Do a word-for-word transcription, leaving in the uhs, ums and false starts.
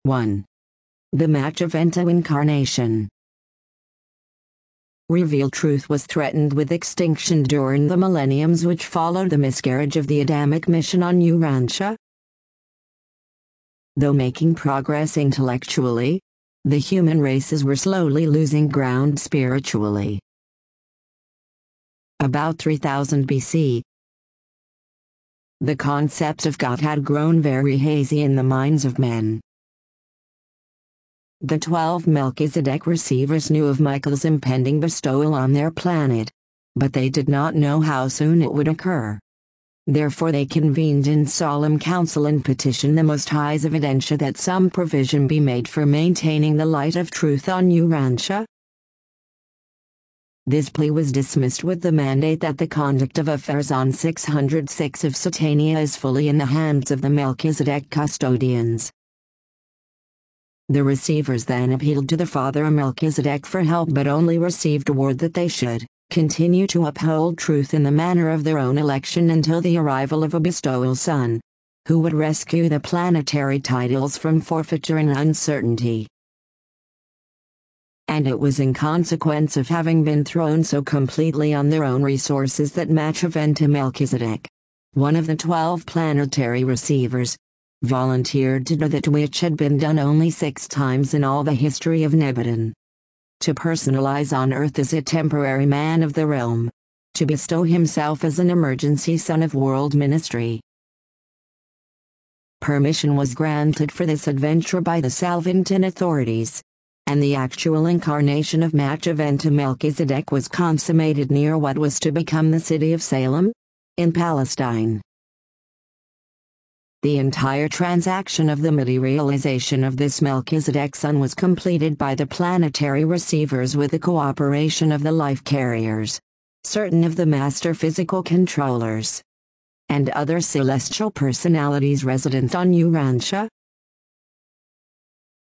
one. The Machaventa Incarnation. Revealed truth was threatened with extinction during the millenniums which followed the miscarriage of the Adamic mission on Urantia. Though making progress intellectually, the human races were slowly losing ground spiritually. About three thousand B C, the concept of God had grown very hazy in the minds of men. The twelve Melchizedek receivers knew of Michael's impending bestowal on their planet, but they did not know how soon it would occur. Therefore they convened in solemn council and petitioned the Most High's Evidentia that some provision be made for maintaining the light of truth on Urantia. This plea was dismissed with the mandate that the conduct of affairs on six hundred six of Satania is fully in the hands of the Melchizedek custodians. The receivers then appealed to the Father Melchizedek for help but only received word that they should continue to uphold truth in the manner of their own election until the arrival of a bestowal son, who would rescue the planetary titles from forfeiture and uncertainty. And it was in consequence of having been thrown so completely on their own resources that Machaventa Melchizedek, one of the twelve planetary receivers, volunteered to do that which had been done only six times in all the history of Nebadon. To personalize on Earth as a temporary man of the realm. To bestow himself as an emergency son of world ministry. Permission was granted for this adventure by the Salvantin authorities, and the actual incarnation of Machaventa Melchizedek was consummated near what was to become the city of Salem, in Palestine. The entire transaction of the materialization of this Melchizedek son was completed by the planetary receivers with the cooperation of the life carriers, certain of the master physical controllers, and other celestial personalities resident on Urantia.